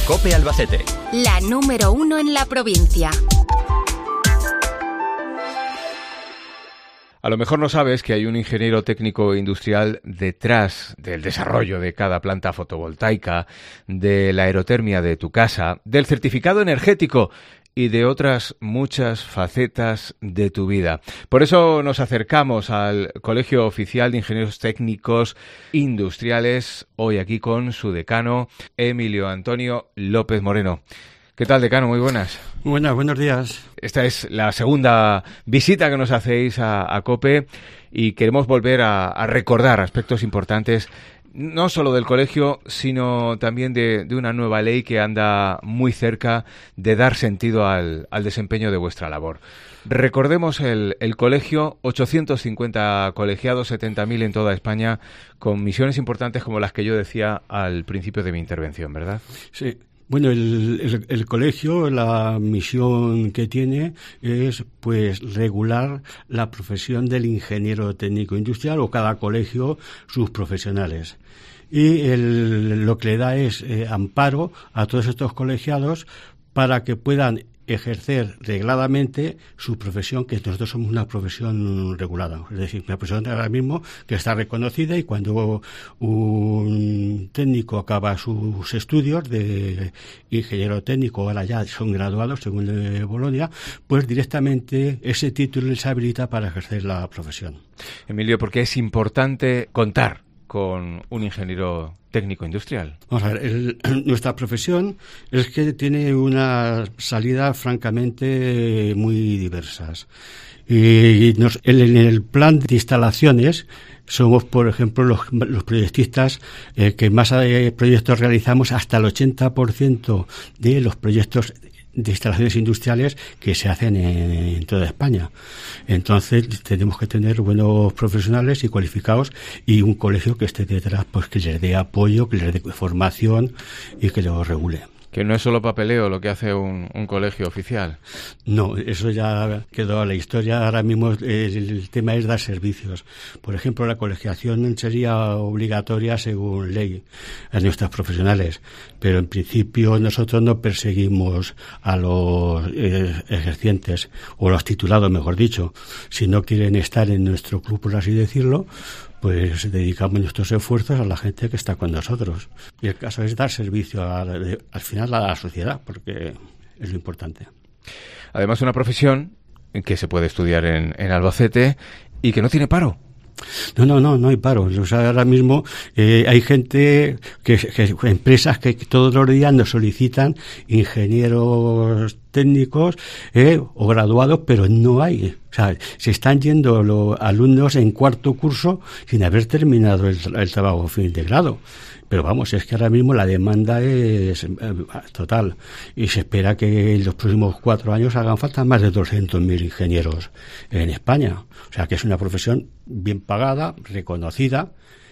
COPE Albacete. La número 1 en la provincia. A lo mejor no sabes que hay un ingeniero técnico industrial detrás del desarrollo de cada planta fotovoltaica, de la aerotermia de tu casa, del certificado energético y de otras muchas facetas de tu vida. Por eso nos acercamos al Colegio Oficial de Ingenieros Técnicos Industriales, hoy aquí con su decano, Emilio Antonio López Moreno. ¿Qué tal, decano? Muy buenas. Buenos días. Esta es la segunda visita que nos hacéis a COPE y queremos volver a recordar aspectos importantes, no solo del colegio, sino también de una nueva ley que anda muy cerca de dar sentido al desempeño de vuestra labor. Recordemos el colegio, 850 colegiados, 70.000 en toda España, con misiones importantes como las que yo decía al principio de mi intervención, ¿verdad? Sí. Bueno, el colegio, la misión que tiene es pues regular la profesión del ingeniero técnico industrial, o cada colegio sus profesionales. Y lo que le da es amparo a todos estos colegiados para que puedan ejercer regladamente su profesión, que nosotros somos una profesión regulada, es decir, una profesión ahora mismo que está reconocida, y cuando un técnico acaba sus estudios de ingeniero técnico, ahora ya son graduados según Bolonia, pues directamente ese título les habilita para ejercer la profesión. Emilio, ¿por qué es importante contar con un ingeniero técnico industrial? Vamos a ver, nuestra profesión es que tiene una salida francamente muy diversas. Y en el plan de instalaciones somos, por ejemplo, los proyectistas que más proyectos realizamos. Hasta el 80% de los proyectos de instalaciones industriales que se hacen en toda España. Entonces tenemos que tener buenos profesionales y cualificados, y un colegio que esté detrás, pues que les dé apoyo, que les dé formación y que los regule. Que no es solo papeleo lo que hace un colegio oficial. No, eso ya quedó a la historia. Ahora mismo el tema es dar servicios. Por ejemplo, la colegiación sería obligatoria según ley a nuestros profesionales, pero en principio nosotros no perseguimos a los ejercientes, o los titulados, mejor dicho. Si no quieren estar en nuestro club, por así decirlo, pues dedicamos nuestros esfuerzos a la gente que está con nosotros. Y el caso es dar servicio al final a la sociedad, porque es lo importante. Además, una profesión que se puede estudiar en Albacete y que no tiene paro. No hay paro. O sea, ahora mismo hay gente, empresas que todos los días nos solicitan ingenieros técnicos o graduados, pero no hay. O sea, se están yendo los alumnos en cuarto curso sin haber terminado el trabajo fin de grado. Pero vamos, es que ahora mismo la demanda es total, y se espera que en los próximos 4 años hagan falta más de 200.000 ingenieros en España. O sea, que es una profesión bien pagada, reconocida,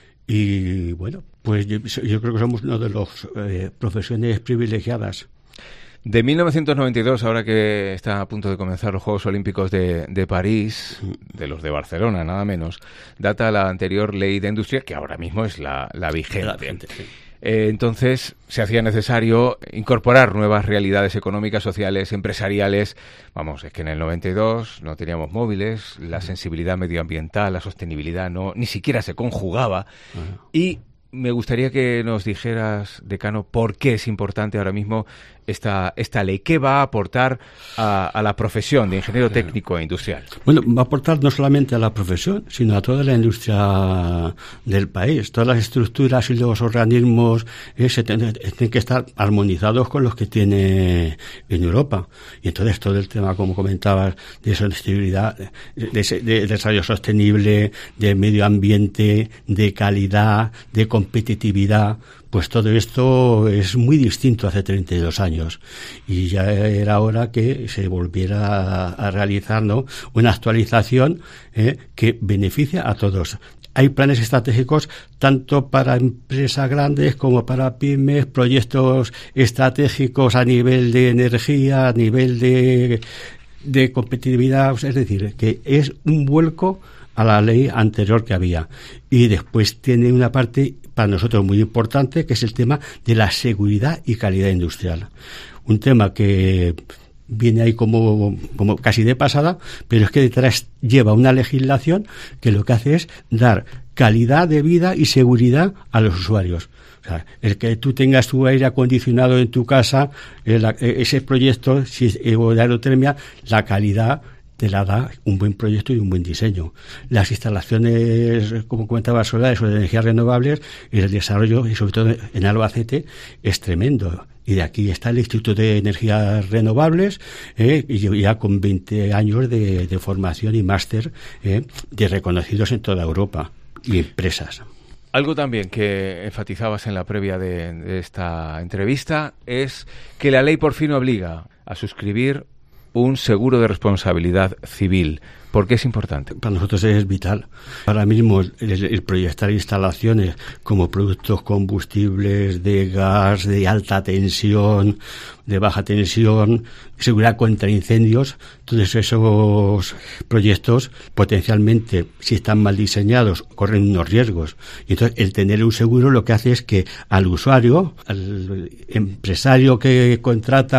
y bueno, pues yo creo que somos una de las profesiones privilegiadas. De 1992, ahora que está a punto de comenzar los Juegos Olímpicos de París, de los de Barcelona, nada menos, data la anterior ley de industria, que ahora mismo es la vigente. Sí. Entonces, se hacía necesario incorporar nuevas realidades económicas, sociales, empresariales. Vamos, es que en el 92 no teníamos móviles, la sensibilidad medioambiental, la sostenibilidad ni siquiera se conjugaba. Y me gustaría que nos dijeras, decano, por qué es importante ahora mismo esta ley. ¿Qué va a aportar a la profesión de ingeniero técnico e industrial? Bueno, va a aportar no solamente a la profesión, sino a toda la industria del país. Todas las estructuras y los organismos tienen que estar armonizados con los que tiene en Europa. Y entonces todo el tema, como comentabas, de sostenibilidad, de desarrollo sostenible, de medio ambiente, de calidad, de competitividad, pues todo esto es muy distinto hace 32 años, y ya era hora que se volviera a realizar, ¿no?, una actualización que beneficia a todos. Hay planes estratégicos tanto para empresas grandes como para pymes, proyectos estratégicos a nivel de energía, a nivel de competitividad, es decir, que es un vuelco a la ley anterior que había. Y después tiene una parte para nosotros muy importante, que es el tema de la seguridad y calidad industrial. Un tema que viene ahí como casi de pasada, pero es que detrás lleva una legislación que lo que hace es dar calidad de vida y seguridad a los usuarios. O sea, el que tú tengas tu aire acondicionado en tu casa, ese proyecto o de aerotermia, la calidad te la da un buen proyecto y un buen diseño. Las instalaciones, como comentaba, solares o de energías renovables, y el desarrollo, y sobre todo en Albacete, es tremendo. Y de aquí está el Instituto de Energías Renovables, y ya con 20 años de formación y máster de reconocidos en toda Europa y empresas. Algo también que enfatizabas en la previa de esta entrevista es que la ley por fin obliga a suscribir un seguro de responsabilidad civil. ¿Por qué es importante? Para nosotros es vital. Ahora mismo el proyectar instalaciones como productos combustibles, de gas, de alta tensión, de baja tensión, seguridad contra incendios, todos esos proyectos potencialmente, si están mal diseñados, corren unos riesgos. Y entonces el tener un seguro lo que hace es que al usuario, al empresario que contrata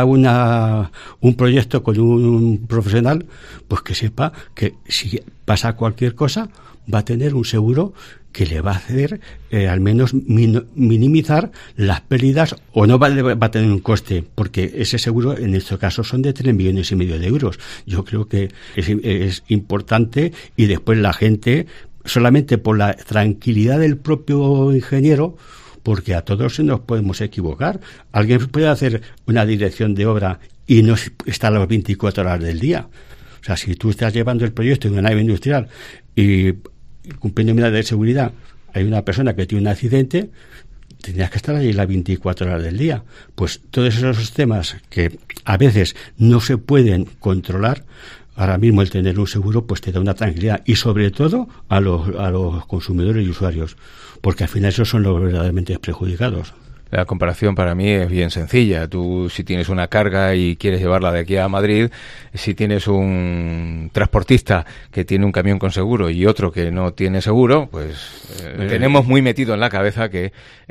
un proyecto con un profesional, pues que sepa que si pasa cualquier cosa va a tener un seguro que le va a hacer al menos minimizar las pérdidas, o no va a tener un coste, porque ese seguro en este caso son de 3,5 millones de euros. Yo creo que es importante, y después la gente, solamente por la tranquilidad del propio ingeniero, porque a todos se nos podemos equivocar. Alguien puede hacer una dirección de obra y no está a las 24 horas del día. O sea, si tú estás llevando el proyecto en una nave industrial y cumpliendo medidas de seguridad, hay una persona que tiene un accidente, tendrías que estar allí las 24 horas del día. Pues todos esos temas que a veces no se pueden controlar, ahora mismo el tener un seguro pues te da una tranquilidad, y sobre todo a los consumidores y usuarios, porque al final esos son los verdaderamente perjudicados. La comparación para mí es bien sencilla. Tú, si tienes una carga y quieres llevarla de aquí a Madrid, si tienes un transportista que tiene un camión con seguro y otro que no tiene seguro, pues tenemos muy metido en la cabeza que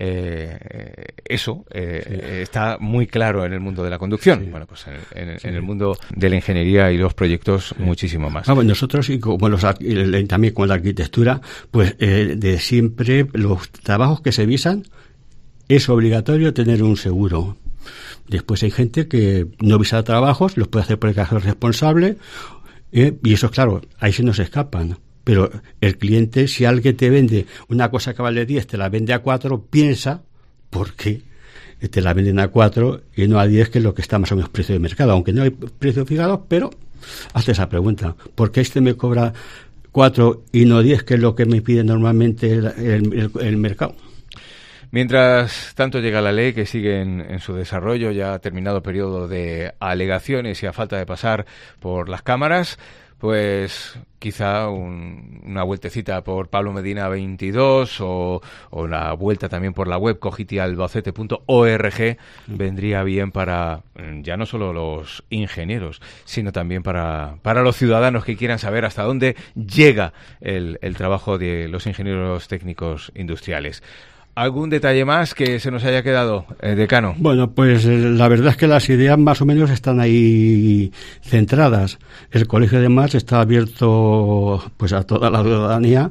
eso está muy claro en el mundo de la conducción. Sí. Bueno, pues en el mundo de la ingeniería y los proyectos muchísimo más. Bueno, nosotros, y como también con la arquitectura, pues de siempre los trabajos que se visan, es obligatorio tener un seguro. Después hay gente que no visa trabajos, los puede hacer por el caso responsable, y eso, claro, ahí se nos escapan. Pero el cliente, si alguien te vende una cosa que vale 10, te la vende a 4, piensa por qué te la venden a 4 y no a 10, que es lo que está más o menos precio de mercado. Aunque no hay precio fijado, pero hazte esa pregunta. ¿Por qué me cobra 4 y no 10, que es lo que me pide normalmente el mercado? Mientras tanto llega la ley, que sigue en su desarrollo, ya ha terminado el periodo de alegaciones y a falta de pasar por las cámaras, pues quizá una vueltecita por Pablo Medina 22 o la vuelta también por la web cogitialbacete.org vendría bien para ya no solo los ingenieros, sino también para los ciudadanos que quieran saber hasta dónde llega el trabajo de los ingenieros técnicos industriales. ¿Algún detalle más que se nos haya quedado, decano? Bueno, pues la verdad es que las ideas más o menos están ahí centradas. El colegio además está abierto pues a toda la ciudadanía.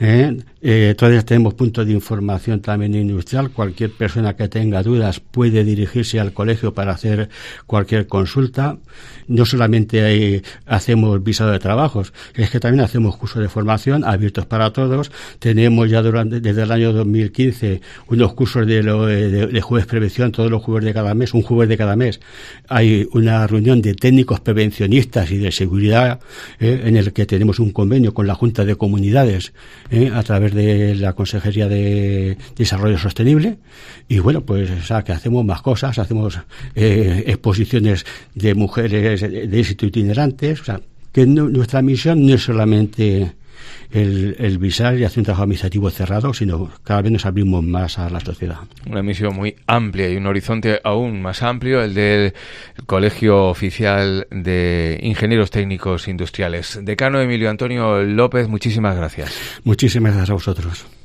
Todavía tenemos puntos de información también industrial. Cualquier persona que tenga dudas puede dirigirse al colegio para hacer cualquier consulta. No solamente hacemos visado de trabajos, es que también hacemos cursos de formación abiertos para todos. Tenemos ya desde el año 2015 unos cursos de jueves prevención, todos los jueves de cada mes, un jueves de cada mes. Hay una reunión de técnicos prevencionistas y de seguridad en el que tenemos un convenio con la Junta de Comunidades a través de la Consejería de Desarrollo Sostenible. Y bueno, pues o sea, que hacemos más cosas, hacemos exposiciones de mujeres de éxito itinerantes, o sea, que nuestra misión no es solamente el visar y hacer un trabajo administrativo cerrado, sino cada vez nos abrimos más a la sociedad. Una misión muy amplia y un horizonte aún más amplio, el del Colegio Oficial de Ingenieros Técnicos Industriales. Decano Emilio Antonio López, muchísimas gracias. Muchísimas gracias a vosotros.